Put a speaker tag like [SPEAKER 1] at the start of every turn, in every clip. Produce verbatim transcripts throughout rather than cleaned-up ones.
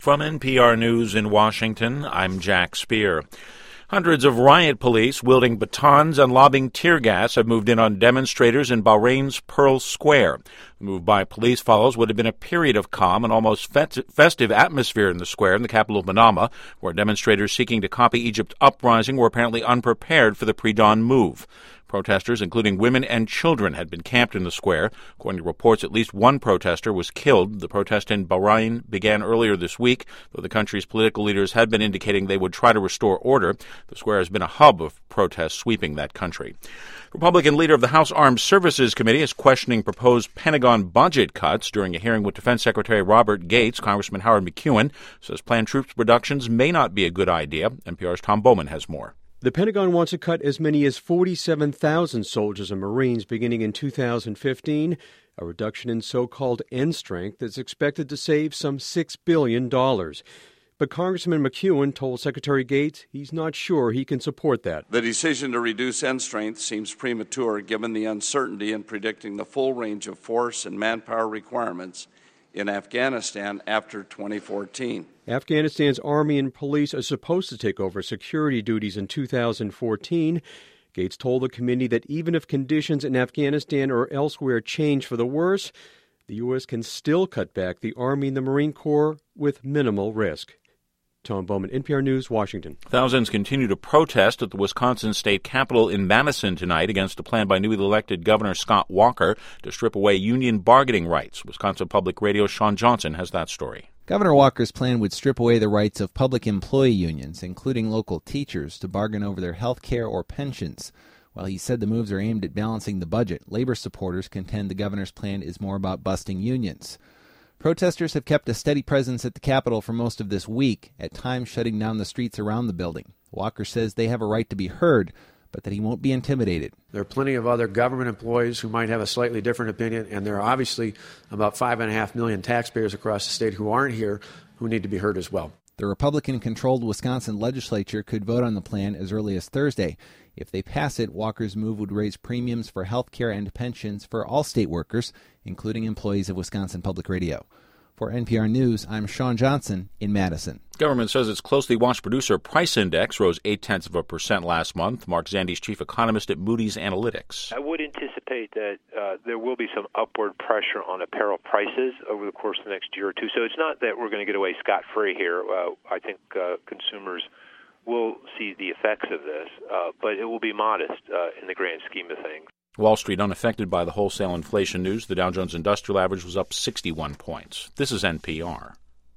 [SPEAKER 1] From N P R News in Washington, I'm Jack Speer. Hundreds of riot police wielding batons and lobbing tear gas have moved in on demonstrators in Bahrain's Pearl Square. The move by police follows what had been a period of calm and almost festive atmosphere in the square in the capital of Manama, where demonstrators seeking to copy Egypt's uprising were apparently unprepared for the pre-dawn move. Protesters, including women and children, had been camped in the square. According to reports, at least one protester was killed. The protest in Bahrain began earlier this week, though the country's political leaders had been indicating they would try to restore order. The square has been a hub of protests sweeping that country. Republican leader of the House Armed Services Committee is questioning proposed Pentagon budget cuts. During a hearing with Defense Secretary Robert Gates, Congressman Howard McEwen says planned troops reductions may not be a good idea. N P R's Tom Bowman has more.
[SPEAKER 2] The Pentagon wants to cut as many as forty-seven thousand soldiers and Marines beginning in two thousand fifteen, a reduction in so-called end strength that's expected to save some six billion dollars. But Congressman McEwen told Secretary Gates he's not sure he can support that.
[SPEAKER 3] The decision to reduce end strength seems premature given the uncertainty in predicting the full range of force and manpower requirements in Afghanistan after twenty fourteen.
[SPEAKER 2] Afghanistan's army and police are supposed to take over security duties in two thousand fourteen. Gates told the committee that even if conditions in Afghanistan or elsewhere change for the worse, the U S can still cut back the Army and the Marine Corps with minimal risk. Tom Bowman, N P R News, Washington.
[SPEAKER 1] Thousands continue to protest at the Wisconsin State Capitol in Madison tonight against a plan by newly elected Governor Scott Walker to strip away union bargaining rights. Wisconsin Public Radio's Sean Johnson has that story.
[SPEAKER 4] Governor Walker's plan would strip away the rights of public employee unions, including local teachers, to bargain over their health care or pensions. While he said the moves are aimed at balancing the budget, labor supporters contend the governor's plan is more about busting unions. Protesters have kept a steady presence at the Capitol for most of this week, at times shutting down the streets around the building. Walker says they have a right to be heard, but that he won't be intimidated.
[SPEAKER 5] There are plenty of other government employees who might have a slightly different opinion, and there are obviously about five and a half million taxpayers across the state who aren't here who need to be heard as well.
[SPEAKER 4] The Republican-controlled Wisconsin legislature could vote on the plan as early as Thursday. If they pass it, Walker's move would raise premiums for health care and pensions for all state workers, including employees of Wisconsin Public Radio. For N P R News, I'm Sean Johnson in Madison.
[SPEAKER 1] Government says its closely watched producer price index rose eight-tenths of a percent last month. Mark Zandi's chief economist at Moody's Analytics.
[SPEAKER 6] I would anticipate that uh, there will be some upward pressure on apparel prices over the course of the next year or two. So it's not that we're going to get away scot-free here. Uh, I think uh, consumers will see the effects of this, uh, but it will be modest uh, in the grand scheme of things.
[SPEAKER 1] Wall Street unaffected by the wholesale inflation news. The Dow Jones Industrial Average was up sixty-one points. This is N P R.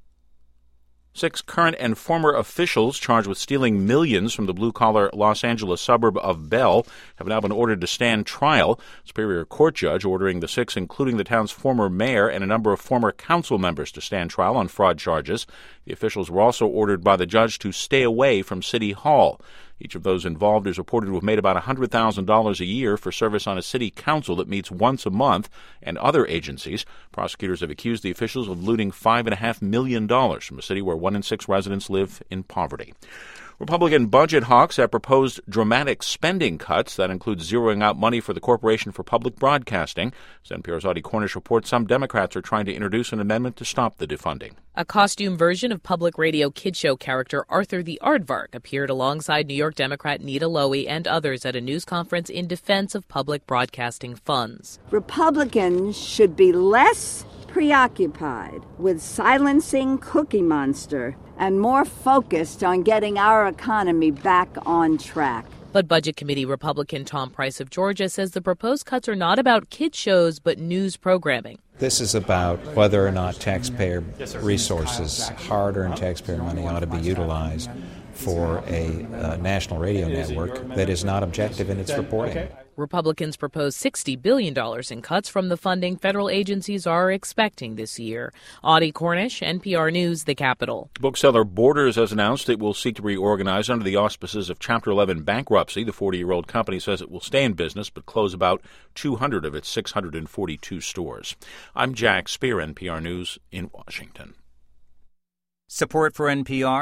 [SPEAKER 1] Six current and former officials charged with stealing millions from the blue-collar Los Angeles suburb of Bell have now been ordered to stand trial. Superior Court judge ordering the six, including the town's former mayor and a number of former council members, to stand trial on fraud charges. The officials were also ordered by the judge to stay away from City Hall. Each of those involved is reported to have made about one hundred thousand dollars a year for service on a city council that meets once a month and other agencies. Prosecutors have accused the officials of looting five point five million dollars from a city where one in six residents live in poverty. Republican budget hawks have proposed dramatic spending cuts that include zeroing out money for the Corporation for Public Broadcasting. As N P R's Audie Cornish reports, some Democrats are trying to introduce an amendment to stop the defunding.
[SPEAKER 7] A costume version of public radio kid show character Arthur the Aardvark appeared alongside New York Democrat Nita Lowey and others at a news conference in defense of public broadcasting funds.
[SPEAKER 8] Republicans should be less preoccupied with silencing Cookie Monster and more focused on getting our economy back on track.
[SPEAKER 7] But Budget Committee Republican Tom Price of Georgia says the proposed cuts are not about kid shows but news programming.
[SPEAKER 9] This is about whether or not taxpayer resources, hard-earned taxpayer money, ought to be utilized for a uh, national radio network that is not objective in its reporting.
[SPEAKER 7] Republicans propose sixty billion dollars in cuts from the funding federal agencies are expecting this year. Audie Cornish, N P R News, The Capitol.
[SPEAKER 1] Bookseller Borders has announced it will seek to reorganize under the auspices of Chapter eleven bankruptcy. The forty-year-old company says it will stay in business but close about two hundred of its six hundred forty-two stores. I'm Jack Speer, N P R News in Washington.
[SPEAKER 10] Support for N P R